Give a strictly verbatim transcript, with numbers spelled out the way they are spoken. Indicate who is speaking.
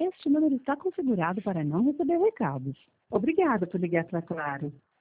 Speaker 1: Este número está configurado para não receber recados. Obrigada por ligar para Claro.